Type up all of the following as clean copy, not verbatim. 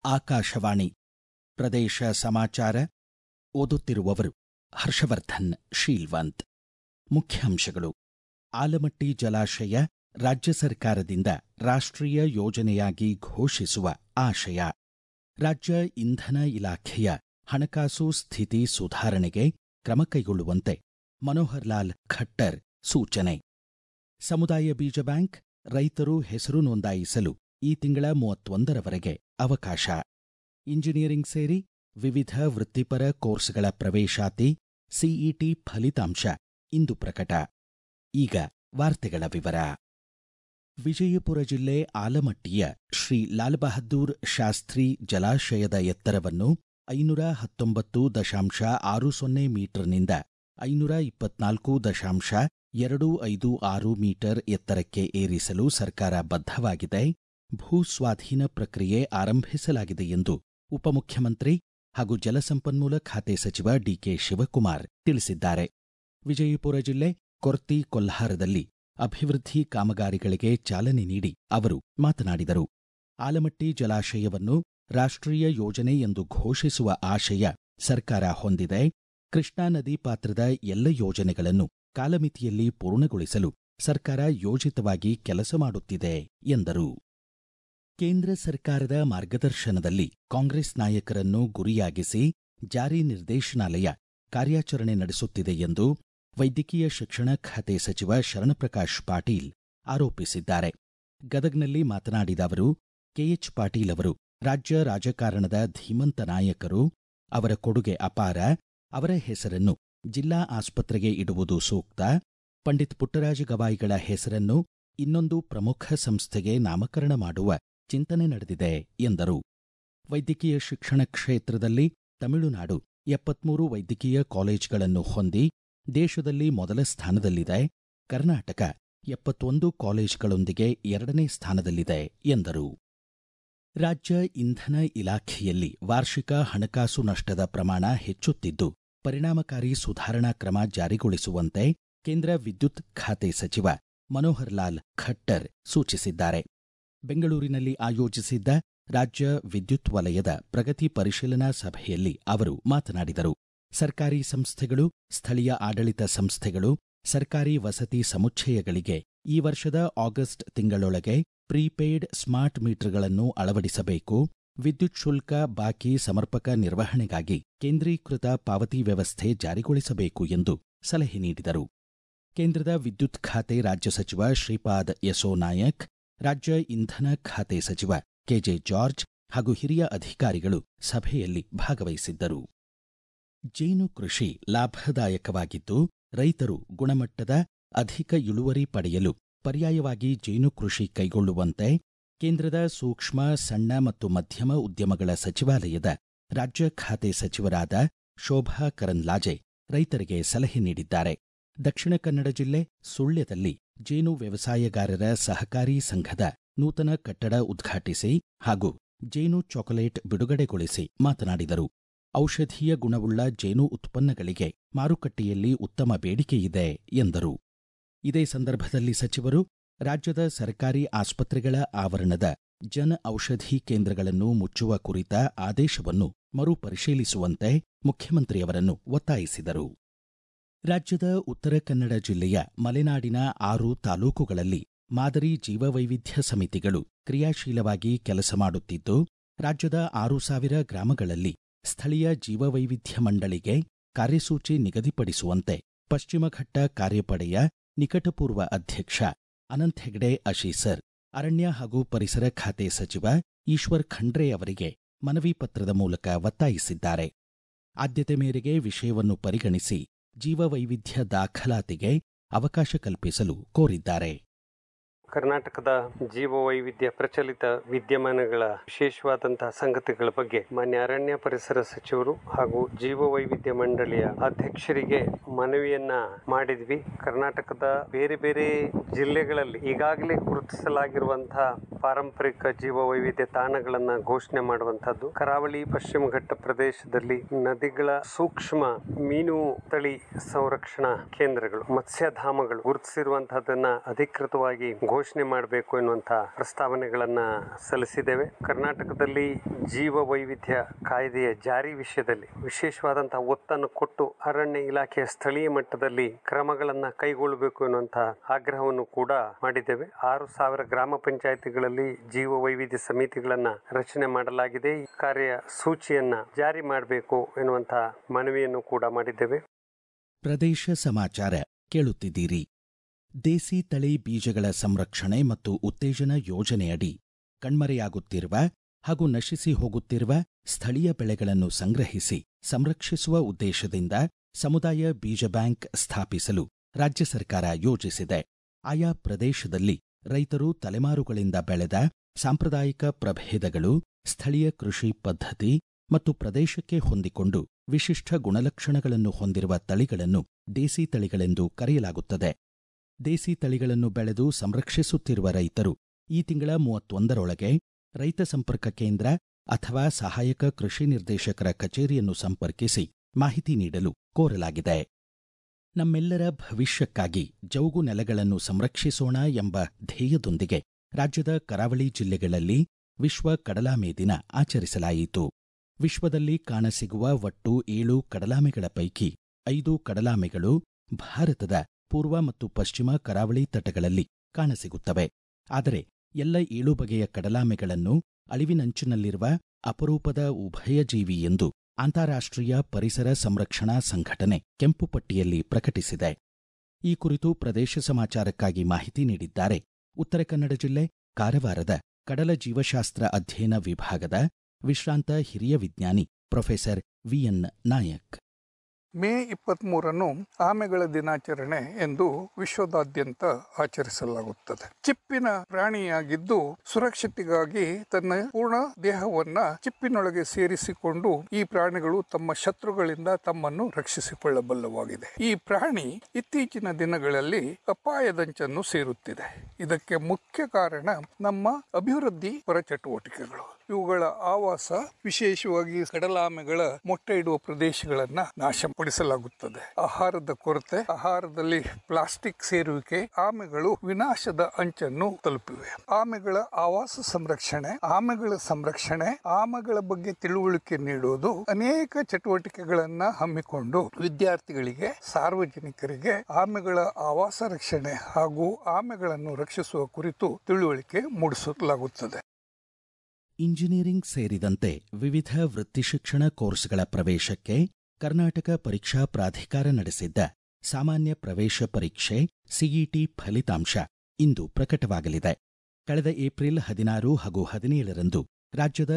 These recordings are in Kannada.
ಆಕಾಶವಾಣಿ ಪ್ರದೇಶ ಸಮಾಚಾರ ಓದುತ್ತಿರುವವರು ಹರ್ಷವರ್ಧನ್ ಶೀಲ್ವಂತ್. ಮುಖ್ಯಾಂಶಗಳು. ಆಲಮಟ್ಟಿ ಜಲಾಶಯ ರಾಜ್ಯ ಸರ್ಕಾರದಿಂದ ರಾಷ್ಟ್ರೀಯ ಯೋಜನೆಯಾಗಿ ಘೋಷಿಸುವ ಆಶಯ. ರಾಜ್ಯ ಇಂಧನ ಇಲಾಖೆಯ ಹಣಕಾಸು ಸ್ಥಿತಿ ಸುಧಾರಣೆಗೆ ಕ್ರಮ ಕೈಗೊಳ್ಳುವಂತೆ ಮನೋಹರ್ ಲಾಲ್ ಖಟ್ಟರ್ ಸೂಚನೆ. ಸಮುದಾಯ ಬೀಜ ಬ್ಯಾಂಕ್ ರೈತರು ಹೆಸರು ನೋಂದಾಯಿಸಲು ಈ ತಿಂಗಳ 31ರವರೆಗೆ ಅವಕಾಶ. ಇಂಜಿನಿಯರಿಂಗ್ ಸೇರಿ ವಿವಿಧ ವೃತ್ತಿಪರ ಕೋರ್ಸ್ಗಳ ಪ್ರವೇಶಾತಿ ಸಿಇಟಿ ಫಲಿತಾಂಶ ಇಂದು ಪ್ರಕಟ. ಈಗ ವಾರ್ತೆಗಳ ವಿವರ. ವಿಜಯಪುರ ಜಿಲ್ಲೆ ಆಲಮಟ್ಟಿಯ ಶ್ರೀ ಲಾಲ್ ಬಹದ್ದೂರ್ ಶಾಸ್ತ್ರಿ ಜಲಾಶಯದ ಎತ್ತರವನ್ನು 519.60 ಮೀಟರ್ನಿಂದ 524.256 ಮೀಟರ್ ಎತ್ತರಕ್ಕೆ ಏರಿಸಲು ಸರ್ಕಾರ ಬದ್ಧವಾಗಿದೆ. ಭೂ ಸ್ವಾಧೀನ ಪ್ರಕ್ರಿಯೆ ಆರಂಭಿಸಲಾಗಿದೆ ಎಂದು ಉಪಮುಖ್ಯಮಂತ್ರಿ ಹಾಗೂ ಜಲಸಂಪನ್ಮೂಲ ಖಾತೆ ಸಚಿವ ಡಿಕೆ ಶಿವಕುಮಾರ್ ತಿಳಿಸಿದ್ದಾರೆ. ವಿಜಯಪುರ ಜಿಲ್ಲೆ ಕೊರ್ತಿ ಕೊಲ್ಹಾರದಲ್ಲಿ ಅಭಿವೃದ್ಧಿ ಕಾಮಗಾರಿಗಳಿಗೆ ಚಾಲನೆ ನೀಡಿ ಅವರು ಮಾತನಾಡಿದರು. ಆಲಮಟ್ಟಿ ಜಲಾಶಯವನ್ನು ರಾಷ್ಟ್ರೀಯ ಯೋಜನೆ ಎಂದು ಘೋಷಿಸುವ ಆಶಯ ಸರ್ಕಾರ ಹೊಂದಿದೆ. ಕೃಷ್ಣಾ ನದಿ ಪಾತ್ರದ ಎಲ್ಲ ಯೋಜನೆಗಳನ್ನು ಕಾಲಮಿತಿಯಲ್ಲಿ ಪೂರ್ಣಗೊಳಿಸಲು ಸರ್ಕಾರ ಯೋಜಿತವಾಗಿ ಕೆಲಸ ಮಾಡುತ್ತಿದೆ ಎಂದರು. ಕೇಂದ್ರ ಸರ್ಕಾರದ ಮಾರ್ಗದರ್ಶನದಲ್ಲಿ ಕಾಂಗ್ರೆಸ್ ನಾಯಕರನ್ನು ಗುರಿಯಾಗಿಸಿ ಜಾರಿ ನಿರ್ದೇಶನಾಲಯ ಕಾರ್ಯಾಚರಣೆ ನಡೆಸುತ್ತಿದೆ ಎಂದು ವೈದ್ಯಕೀಯ ಶಿಕ್ಷಣ ಖಾತೆ ಸಚಿವ ಶರಣಪ್ರಕಾಶ್ ಪಾಟೀಲ್ ಆರೋಪಿಸಿದ್ದಾರೆ. ಗದಗ್ನಲ್ಲಿ ಮಾತನಾಡಿದ ಅವರು, ಕೆಎಚ್ ಪಾಟೀಲ್ ಅವರು ರಾಜ್ಯ ರಾಜಕಾರಣದ ಧೀಮಂತ ನಾಯಕರು. ಅವರ ಕೊಡುಗೆ ಅಪಾರ. ಅವರ ಹೆಸರನ್ನು ಜಿಲ್ಲಾ ಆಸ್ಪತ್ರೆಗೆ ಇಡುವುದು ಸೂಕ್ತ. ಪಂಡಿತ್ ಪುಟ್ಟರಾಜ ಗವಾಯಿಗಳ ಹೆಸರನ್ನು ಇನ್ನೊಂದು ಪ್ರಮುಖ ಸಂಸ್ಥೆಗೆ ನಾಮಕರಣ ಮಾಡುವ ಚಿಂತನೆ ನಡೆದಿದೆ ಎಂದರು. ವೈದ್ಯಕೀಯ ಶಿಕ್ಷಣ ಕ್ಷೇತ್ರದಲ್ಲಿ ತಮಿಳುನಾಡು 73 ವೈದ್ಯಕೀಯ ಕಾಲೇಜುಗಳನ್ನು ಹೊಂದಿ ದೇಶದಲ್ಲಿ ಮೊದಲ ಸ್ಥಾನದಲ್ಲಿದೆ. ಕರ್ನಾಟಕ 71 ಕಾಲೇಜುಗಳೊಂದಿಗೆ 2ನೇ ಸ್ಥಾನದಲ್ಲಿದೆ ಎಂದರು. ರಾಜ್ಯ ಇಂಧನ ಇಲಾಖೆಯಲ್ಲಿ ವಾರ್ಷಿಕ ಹಣಕಾಸು ನಷ್ಟದ ಪ್ರಮಾಣ ಹೆಚ್ಚುತ್ತಿದ್ದು, ಪರಿಣಾಮಕಾರಿ ಸುಧಾರಣಾ ಕ್ರಮ ಜಾರಿಗೊಳಿಸುವಂತೆ ಕೇಂದ್ರ ವಿದ್ಯುತ್ ಖಾತೆ ಸಚಿವ ಮನೋಹರ್ ಲಾಲ್ ಖಟ್ಟರ್ ಸೂಚಿಸಿದ್ದಾರೆ. ಬೆಂಗಳೂರಿನಲ್ಲಿ ಆಯೋಜಿಸಿದ್ದ ರಾಜ್ಯ ವಿದ್ಯುತ್ ವಲಯದ ಪ್ರಗತಿ ಪರಿಶೀಲನಾ ಸಭೆಯಲ್ಲಿ ಅವರು ಮಾತನಾಡಿದರು. ಸರ್ಕಾರಿ ಸಂಸ್ಥೆಗಳು, ಸ್ಥಳೀಯ ಆಡಳಿತ ಸಂಸ್ಥೆಗಳು, ಸರ್ಕಾರಿ ವಸತಿ ಸಮುಚ್ಚಯಗಳಿಗೆ ಈ ವರ್ಷದ ಆಗಸ್ಟ್ ತಿಂಗಳೊಳಗೆ ಪ್ರೀಪೇಯ್ಡ್ ಸ್ಮಾರ್ಟ್ ಮೀಟರ್ಗಳನ್ನು ಅಳವಡಿಸಬೇಕು. ವಿದ್ಯುತ್ ಶುಲ್ಕ ಬಾಕಿ ಸಮರ್ಪಕ ನಿರ್ವಹಣೆಗಾಗಿ ಕೇಂದ್ರೀಕೃತ ಪಾವತಿ ವ್ಯವಸ್ಥೆ ಜಾರಿಗೊಳಿಸಬೇಕು ಎಂದು ಸಲಹೆ ನೀಡಿದರು. ಕೇಂದ್ರದ ವಿದ್ಯುತ್ ಖಾತೆ ರಾಜ್ಯ ಸಚಿವ ಶ್ರೀಪಾದ್ ಯಸೋ ನಾಯಕ್, ರಾಜ್ಯ ಇಂಧನ ಖಾತೆ ಸಚಿವ ಕೆಜೆ ಜಾರ್ಜ್ ಹಾಗೂ ಹಿರಿಯ ಅಧಿಕಾರಿಗಳು ಸಭೆಯಲ್ಲಿ ಭಾಗವಹಿಸಿದ್ದರು. ಜೇನು ಕೃಷಿ ಲಾಭದಾಯಕವಾಗಿದ್ದು, ರೈತರು ಗುಣಮಟ್ಟದ ಅಧಿಕ ಇಳುವರಿ ಪಡೆಯಲು ಪರ್ಯಾಯವಾಗಿ ಜೇನು ಕೃಷಿ ಕೈಗೊಳ್ಳುವಂತೆ ಕೇಂದ್ರದ ಸೂಕ್ಷ್ಮ, ಸಣ್ಣ ಮತ್ತು ಮಧ್ಯಮ ಉದ್ಯಮಗಳ ಸಚಿವಾಲಯದ ರಾಜ್ಯ ಖಾತೆ ಸಚಿವರಾದ ಶೋಭಾ ಕರಂದ್ಲಾಜೆ ರೈತರಿಗೆ ಸಲಹೆ ನೀಡಿದ್ದಾರೆ. ದಕ್ಷಿಣ ಕನ್ನಡ ಜಿಲ್ಲೆ ಸುಳ್ಯದಲ್ಲಿ ಜೇನು ವ್ಯವಸಾಯಗಾರರ ಸಹಕಾರಿ ಸಂಘದ ನೂತನ ಕಟ್ಟಡ ಉದ್ಘಾಟಿಸಿ ಹಾಗೂ ಜೇನು ಚಾಕೊಲೇಟ್ ಬಿಡುಗಡೆಗೊಳಿಸಿ ಮಾತನಾಡಿದರು. ಔಷಧೀಯ ಗುಣವುಳ್ಳ ಜೇನು ಉತ್ಪನ್ನಗಳಿಗೆ ಮಾರುಕಟ್ಟೆಯಲ್ಲಿ ಉತ್ತಮ ಬೇಡಿಕೆಯಿದೆ ಎಂದರು. ಇದೇ ಸಂದರ್ಭದಲ್ಲಿ ಸಚಿವರು ರಾಜ್ಯದ ಸರ್ಕಾರಿ ಆಸ್ಪತ್ರೆಗಳ ಆವರಣದ ಜನ ಔಷಧಿ ಕೇಂದ್ರಗಳನ್ನು ಮುಚ್ಚುವ ಕುರಿತ ಆದೇಶವನ್ನು ಮರುಪರಿಶೀಲಿಸುವಂತೆ ಮುಖ್ಯಮಂತ್ರಿಯವರನ್ನು ಒತ್ತಾಯಿಸಿದರು. ರಾಜ್ಯದ ಉತ್ತರ ಕನ್ನಡ ಜಿಲ್ಲೆಯ ಮಲೆನಾಡಿನ 6 ತಾಲೂಕುಗಳಲ್ಲಿ ಮಾದರಿ ಜೀವವೈವಿಧ್ಯ ಸಮಿತಿಗಳು ಕ್ರಿಯಾಶೀಲವಾಗಿ ಕೆಲಸ ಮಾಡುತ್ತಿದ್ದು, ರಾಜ್ಯದ 6,000 ಗ್ರಾಮಗಳಲ್ಲಿ ಸ್ಥಳೀಯ ಜೀವವೈವಿಧ್ಯ ಮಂಡಳಿಗೆ ಕಾರ್ಯಸೂಚಿ ನಿಗದಿಪಡಿಸುವಂತೆ ಪಶ್ಚಿಮಘಟ್ಟ ಕಾರ್ಯಪಡೆಯ ನಿಕಟಪೂರ್ವ ಅಧ್ಯಕ್ಷ ಅನಂತ್ ಹೆಗ್ಡೆ ಅಶೀಸರ್ ಅರಣ್ಯ ಹಾಗೂ ಪರಿಸರ ಖಾತೆ ಸಚಿವ ಈಶ್ವರ್ ಖಂಡ್ರೆ ಅವರಿಗೆ ಮನವಿ ಪತ್ರದ ಮೂಲಕ ಒತ್ತಾಯಿಸಿದ್ದಾರೆ. ಆದ್ಯತೆ ಮೇರೆಗೆ ವಿಷಯವನ್ನು ಪರಿಗಣಿಸಿ ಜೀವವೈವಿಧ್ಯ ದಾಖಲಾತಿಗೆ ಅವಕಾಶ ಕಲ್ಪಿಸಲು ಕೋರಿದ್ದಾರೆ. ಕರ್ನಾಟಕದ ಜೀವವೈವಿಧ್ಯ ಪ್ರಚಲಿತ ವಿದ್ಯಮಾನಗಳ ವಿಶೇಷವಾದಂತಹ ಸಂಗತಿಗಳ ಬಗ್ಗೆ ಮಾನ್ಯ ಅರಣ್ಯ ಪರಿಸರ ಸಚಿವರು ಹಾಗೂ ಜೀವವೈವಿಧ್ಯ ಮಂಡಳಿಯ ಅಧ್ಯಕ್ಷರಿಗೆ ಮನವಿಯನ್ನ ಮಾಡಿದ್ವಿ. ಕರ್ನಾಟಕದ ಬೇರೆ ಬೇರೆ ಜಿಲ್ಲೆಗಳಲ್ಲಿ ಈಗಾಗಲೇ ಗುರುತಿಸಲಾಗಿರುವಂತಹ ಪಾರಂಪರಿಕ ಜೀವವೈವಿಧ್ಯ ತಾಣಗಳನ್ನ ಘೋಷಣೆ ಮಾಡುವಂತಹದ್ದು, ಕರಾವಳಿ ಪಶ್ಚಿಮ ಘಟ್ಟ ಪ್ರದೇಶದಲ್ಲಿ ನದಿಗಳ ಸೂಕ್ಷ್ಮ ಮೀನು ತಳಿ ಸಂರಕ್ಷಣಾ ಕೇಂದ್ರಗಳು, ಮತ್ಸ್ಯಧಾಮಗಳು ಗುರುತಿಸಿರುವಂತಹದನ್ನ ಅಧಿಕೃತವಾಗಿ ಘೋಷಣೆ ಘೋಷಣೆ ಮಾಡಬೇಕು ಎನ್ನುವಂಥ ಪ್ರಸ್ತಾವನೆಗಳನ್ನ ಸಲ್ಲಿಸಿದ್ದೇವೆ. ಕರ್ನಾಟಕದಲ್ಲಿ ಜೀವ ವೈವಿಧ್ಯ ಕಾಯ್ದೆಯ ಜಾರಿ ವಿಷಯದಲ್ಲಿ ವಿಶೇಷವಾದಂತಹ ಒತ್ತನ್ನು ಕೊಟ್ಟು ಅರಣ್ಯ ಇಲಾಖೆಯ ಸ್ಥಳೀಯ ಮಟ್ಟದಲ್ಲಿ ಕ್ರಮಗಳನ್ನ ಕೈಗೊಳ್ಳಬೇಕು ಎನ್ನುವಂಥ ಆಗ್ರಹವನ್ನು ಕೂಡ ಮಾಡಿದ್ದೇವೆ. 6,000 ಗ್ರಾಮ ಪಂಚಾಯಿತಿಗಳಲ್ಲಿ ಜೀವ ವೈವಿಧ್ಯ ಸಮಿತಿಗಳನ್ನ ರಚನೆ ಮಾಡಲಾಗಿದೆ. ಈ ಕಾರ್ಯ ಸೂಚಿಯನ್ನ ಜಾರಿ ಮಾಡಬೇಕು ಎನ್ನುವಂಥ ಮನವಿಯನ್ನು ಕೂಡ ಮಾಡಿದ್ದೇವೆ. ಪ್ರದೇಶ ಸಮಾಚಾರ ಕೇಳುತ್ತಿದ್ದೀರಿ. ದೇಸಿ ತಳಿ ಬೀಜಗಳ ಸಂರಕ್ಷಣೆ ಮತ್ತು ಉತ್ತೇಜನ ಯೋಜನೆಯಡಿ ಕಣ್ಮರೆಯಾಗುತ್ತಿರುವ ಹಾಗೂ ನಶಿಸಿ ಹೋಗುತ್ತಿರುವ ಸ್ಥಳೀಯ ಬೆಳೆಗಳನ್ನು ಸಂಗ್ರಹಿಸಿ ಸಂರಕ್ಷಿಸುವ ಉದ್ದೇಶದಿಂದ ಸಮುದಾಯ ಬೀಜ ಬ್ಯಾಂಕ್ ಸ್ಥಾಪಿಸಲು ರಾಜ್ಯ ಸರ್ಕಾರ ಯೋಜಿಸಿದೆ. ಆಯಾ ಪ್ರದೇಶದಲ್ಲಿ ರೈತರು ತಲೆಮಾರುಗಳಿಂದ ಬೆಳೆದ ಸಾಂಪ್ರದಾಯಿಕ ಪ್ರಭೇದಗಳು, ಸ್ಥಳೀಯ ಕೃಷಿ ಪದ್ಧತಿ ಮತ್ತು ಪ್ರದೇಶಕ್ಕೆ ಹೊಂದಿಕೊಂಡು ವಿಶಿಷ್ಟ ಗುಣಲಕ್ಷಣಗಳನ್ನು ಹೊಂದಿರುವ ತಳಿಗಳನ್ನು ದೇಸಿ ತಳಿಗಳೆಂದು ಕರೆಯಲಾಗುತ್ತದೆ. ದೇಸಿ ತಳಿಗಳನ್ನು ಬೆಳೆದು ಸಂರಕ್ಷಿಸುತ್ತಿರುವ ರೈತರು ಈ ತಿಂಗಳ 31ರೊಳಗೆ ರೈತ ಸಂಪರ್ಕ ಕೇಂದ್ರ ಅಥವಾ ಸಹಾಯಕ ಕೃಷಿ ನಿರ್ದೇಶಕರ ಕಚೇರಿಯನ್ನು ಸಂಪರ್ಕಿಸಿ ಮಾಹಿತಿ ನೀಡಲು ಕೋರಲಾಗಿದೆ. ನಮ್ಮೆಲ್ಲರ ಭವಿಷ್ಯಕ್ಕಾಗಿ ಜೌಗು ನೆಲಗಳನ್ನು ಸಂರಕ್ಷಿಸೋಣ ಎಂಬ ಧ್ಯೇಯದೊಂದಿಗೆ ರಾಜ್ಯದ ಕರಾವಳಿ ಜಿಲ್ಲೆಗಳಲ್ಲಿ ವಿಶ್ವ ಕಡಲಾಮೆ ದಿನ ಆಚರಿಸಲಾಯಿತು. ವಿಶ್ವದಲ್ಲಿ ಕಾಣಸಿಗುವ ಒಟ್ಟು 7 ಕಡಲಾಮೆಗಳ ಪೈಕಿ 5 ಕಡಲಾಮೆಗಳು ಭಾರತದ ಪೂರ್ವ ಮತ್ತು ಪಶ್ಚಿಮ ಕರಾವಳಿ ತಟಗಳಲ್ಲಿ ಕಾಣಸಿಗುತ್ತವೆ. ಆದರೆ ಎಲ್ಲ 7 ಬಗೆಯ ಕಡಲಾಮೆಗಳನ್ನು ಅಳಿವಿನಂಚಿನಲ್ಲಿರುವ ಅಪರೂಪದ ಉಭಯಜೀವಿ ಎಂದು ಅಂತಾರಾಷ್ಟ್ರೀಯ ಪರಿಸರ ಸಂರಕ್ಷಣಾ ಸಂಘಟನೆ ಕೆಂಪು ಪಟ್ಟಿಯಲ್ಲಿ ಪ್ರಕಟಿಸಿದೆ. ಈ ಕುರಿತು ಪ್ರದೇಶ ಸಮಾಚಾರಕ್ಕಾಗಿ ಮಾಹಿತಿ ನೀಡಿದ್ದಾರೆ ಉತ್ತರ ಕನ್ನಡ ಜಿಲ್ಲೆ ಕಾರವಾರದ ಕಡಲ ಜೀವಶಾಸ್ತ್ರ ಅಧ್ಯಯನ ವಿಭಾಗದ ವಿಶ್ರಾಂತ ಹಿರಿಯ ವಿಜ್ಞಾನಿ ಪ್ರೊಫೆಸರ್ ವಿಎನ್ ನಾಯಕ್. ಮೇ 23 ಆಮೆಗಳ ದಿನಾಚರಣೆ ಎಂದು ವಿಶ್ವದಾದ್ಯಂತ ಆಚರಿಸಲಾಗುತ್ತದೆ. ಚಿಪ್ಪಿನ ಪ್ರಾಣಿಯಾಗಿದ್ದು ಸುರಕ್ಷತೆಗಾಗಿ ತನ್ನ ಪೂರ್ಣ ದೇಹವನ್ನ ಚಿಪ್ಪಿನೊಳಗೆ ಸೇರಿಸಿಕೊಂಡು ಈ ಪ್ರಾಣಿಗಳು ತಮ್ಮ ಶತ್ರುಗಳಿಂದ ತಮ್ಮನ್ನು ರಕ್ಷಿಸಿಕೊಳ್ಳಬಲ್ಲವಾಗಿದೆ. ಈ ಪ್ರಾಣಿ ಇತ್ತೀಚಿನ ದಿನಗಳಲ್ಲಿ ಅಪಾಯದಂಚನ್ನು ಸೇರುತ್ತಿದೆ. ಇದಕ್ಕೆ ಮುಖ್ಯ ಕಾರಣ ನಮ್ಮ ಅಭಿವೃದ್ಧಿ ಪರ ಚಟುವಟಿಕೆಗಳು. ಇವುಗಳ ಆವಾಸ ವಿಶೇಷವಾಗಿ ಕಡಲಾಮೆಗಳ ಮೊಟ್ಟೆ ಇಡುವ ಪ್ರದೇಶಗಳನ್ನ ನಾಶಪಡಿಸಲಾಗುತ್ತದೆ. ಆಹಾರದ ಕೊರತೆ, ಆಹಾರದಲ್ಲಿ ಪ್ಲಾಸ್ಟಿಕ್ ಸೇರುವಿಕೆ ಆಮೆಗಳು ವಿನಾಶದ ಅಂಚನ್ನು ತಲುಪಿವೆ. ಆಮೆಗಳ ಆವಾಸ ಸಂರಕ್ಷಣೆ, ಆಮೆಗಳ ಬಗ್ಗೆ ತಿಳುವಳಿಕೆ ನೀಡುವುದು, ಅನೇಕ ಚಟುವಟಿಕೆಗಳನ್ನ ಹಮ್ಮಿಕೊಂಡು ವಿದ್ಯಾರ್ಥಿಗಳಿಗೆ, ಸಾರ್ವಜನಿಕರಿಗೆ ಆಮೆಗಳ ಆವಾಸ ರಕ್ಷಣೆ ಹಾಗೂ ಆಮೆಗಳನ್ನು ರಕ್ಷಿಸುವ ಕುರಿತು ತಿಳುವಳಿಕೆ ಮೂಡಿಸಲಾಗುತ್ತದೆ. ಇಂಜಿನಿಯರಿಂಗ್ ಸೇರಿದಂತೆ ವಿವಿಧ ವೃತ್ತಿಶಿಕ್ಷಣ ಕೋರ್ಸ್ಗಳ ಪ್ರವೇಶಕ್ಕೆ ಕರ್ನಾಟಕ ಪರೀಕ್ಷಾ ಪ್ರಾಧಿಕಾರ ನಡೆಸಿದ್ದ ಸಾಮಾನ್ಯ ಪ್ರವೇಶ ಪರೀಕ್ಷೆ ಸಿಇಟಿ ಫಲಿತಾಂಶ ಇಂದು ಪ್ರಕಟವಾಗಲಿದೆ. ಕಳೆದ ಏಪ್ರಿಲ್ 16 ಹಾಗೂ 17ರಂದು ರಾಜ್ಯದ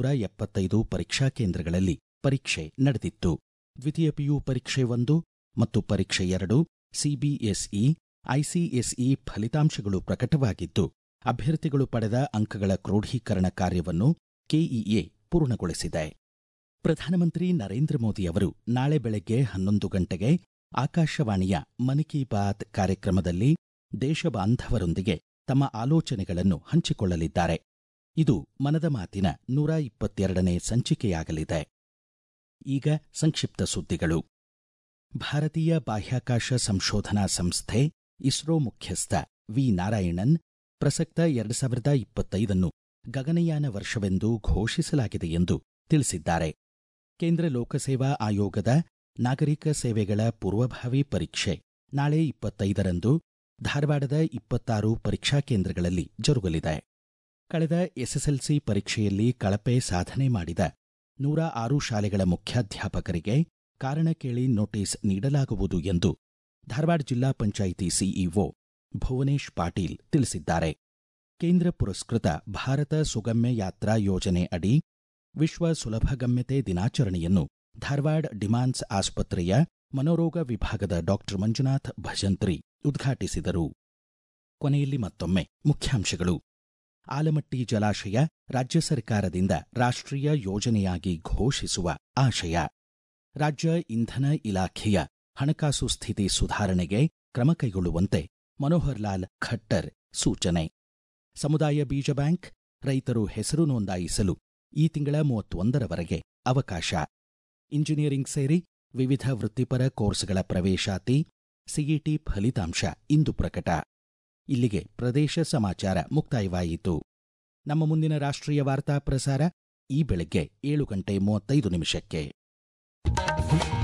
775 ಪರೀಕ್ಷಾ ಕೇಂದ್ರಗಳಲ್ಲಿ ಪರೀಕ್ಷೆ ನಡೆದಿತ್ತು. ದ್ವಿತೀಯ ಪಿಯು ಪರೀಕ್ಷೆ 1 ಮತ್ತು ಪರೀಕ್ಷೆ 2 ಸಿಬಿಎಸ್ಇ, ಐಸಿಎಸ್ಇ ಫಲಿತಾಂಶಗಳು ಪ್ರಕಟವಾಗಿದ್ದು ಅಭ್ಯರ್ಥಿಗಳು ಪಡೆದ ಅಂಕಗಳ ಕ್ರೋಢೀಕರಣ ಕಾರ್ಯವನ್ನು ಕೆಇಎ ಪೂರ್ಣಗೊಳಿಸಿದೆ. ಪ್ರಧಾನಮಂತ್ರಿ ನರೇಂದ್ರ ಮೋದಿ ಅವರು ನಾಳೆ ಬೆಳಗ್ಗೆ 11 ಗಂಟೆಗೆ ಆಕಾಶವಾಣಿಯ ಮನ್ ಕಿ ಬಾತ್ ಕಾರ್ಯಕ್ರಮದಲ್ಲಿ ದೇಶ ಬಾಂಧವರೊಂದಿಗೆ ತಮ್ಮ ಆಲೋಚನೆಗಳನ್ನು ಹಂಚಿಕೊಳ್ಳಲಿದ್ದಾರೆ. ಇದು ಮನದ ಮಾತಿನ 122ನೇ ಸಂಚಿಕೆಯಾಗಲಿದೆ. ಈಗ ಸಂಕ್ಷಿಪ್ತ ಸುದ್ದಿಗಳು. ಭಾರತೀಯ ಬಾಹ್ಯಾಕಾಶ ಸಂಶೋಧನಾ ಸಂಸ್ಥೆ ಇಸ್ರೋ ಮುಖ್ಯಸ್ಥ ವಿ ನಾರಾಯಣನ್ ಪ್ರಸಕ್ತ 2025 ಗಗನಯಾನ ವರ್ಷವೆಂದು ಘೋಷಿಸಲಾಗಿದೆ ಎಂದು ತಿಳಿಸಿದ್ದಾರೆ. ಕೇಂದ್ರ ಲೋಕಸೇವಾ ಆಯೋಗದ ನಾಗರಿಕ ಸೇವೆಗಳ ಪೂರ್ವಭಾವಿ ಪರೀಕ್ಷೆ ನಾಳೆ 25ರಂದು ಧಾರವಾಡದ 26 ಪರೀಕ್ಷಾ ಕೇಂದ್ರಗಳಲ್ಲಿ ಜರುಗಲಿದೆ. ಕಳೆದ ಎಸ್ಎಸ್ಎಲ್ಸಿ ಪರೀಕ್ಷೆಯಲ್ಲಿ ಕಳಪೆ ಸಾಧನೆ ಮಾಡಿದ 106 ಶಾಲೆಗಳ ಮುಖ್ಯಾಧ್ಯಾಪಕರಿಗೆ ಕಾರಣ ಕೇಳಿ ನೋಟಿಸ್ ನೀಡಲಾಗುವುದು ಎಂದು ಧಾರವಾಡ ಜಿಲ್ಲಾ ಪಂಚಾಯಿತಿ ಸಿಇಒ ಭುವನೇಶ್ ಪಾಟೀಲ್ ತಿಳಿಸಿದ್ದಾರೆ. ಕೇಂದ್ರ ಪುರಸ್ಕೃತ ಭಾರತ ಸುಗಮ್ಯ ಯಾತ್ರಾ ಯೋಜನೆ ಅಡಿ ವಿಶ್ವ ಸುಲಭಗಮ್ಯತೆ ದಿನಾಚರಣೆಯನ್ನು ಧಾರವಾಡ ಡಿಮಾನ್ಸ್ ಆಸ್ಪತ್ರೆಯ ಮನೋರೋಗ ವಿಭಾಗದ ಡಾಕ್ಟರ್ ಮಂಜುನಾಥ್ ಭಜಂತ್ರಿ ಉದ್ಘಾಟಿಸಿದರು. ಕೊನೆಯಲ್ಲಿ ಮತ್ತೊಮ್ಮೆ ಮುಖ್ಯಾಂಶಗಳು. ಆಲಮಟ್ಟಿ ಜಲಾಶಯ ರಾಜ್ಯ ಸರ್ಕಾರದಿಂದ ರಾಷ್ಟ್ರೀಯ ಯೋಜನೆಯಾಗಿ ಘೋಷಿಸುವ ಆಶಯ. ರಾಜ್ಯ ಇಂಧನ ಇಲಾಖೆಯ ಹಣಕಾಸು ಸ್ಥಿತಿ ಸುಧಾರಣೆಗೆ ಕ್ರಮ ಕೈಗೊಳ್ಳುವಂತೆ ಮನೋಹರ್ ಲಾಲ್ ಖಟ್ಟರ್ ಸೂಚನೆ. ಸಮುದಾಯ ಬೀಜ ಬ್ಯಾಂಕ್ ರೈತರು ಹೆಸರು ನೋಂದಾಯಿಸಲು ಈ ತಿಂಗಳ 31ರವರೆಗೆ ಅವಕಾಶ. ಇಂಜಿನಿಯರಿಂಗ್ ಸೇರಿ ವಿವಿಧ ವೃತ್ತಿಪರ ಕೋರ್ಸ್ಗಳ ಪ್ರವೇಶಾತಿ ಸಿಇಟಿ ಫಲಿತಾಂಶ ಇಂದು ಪ್ರಕಟ. ಇಲ್ಲಿಗೆ ಪ್ರದೇಶ ಸಮಾಚಾರ ಮುಕ್ತಾಯವಾಯಿತು. ನಮ್ಮ ಮುಂದಿನ ರಾಷ್ಟ್ರೀಯ ವಾರ್ತಾ ಪ್ರಸಾರ ಈ ಬೆಳಗ್ಗೆ 7:35 ನಿಮಿಷಕ್ಕೆ.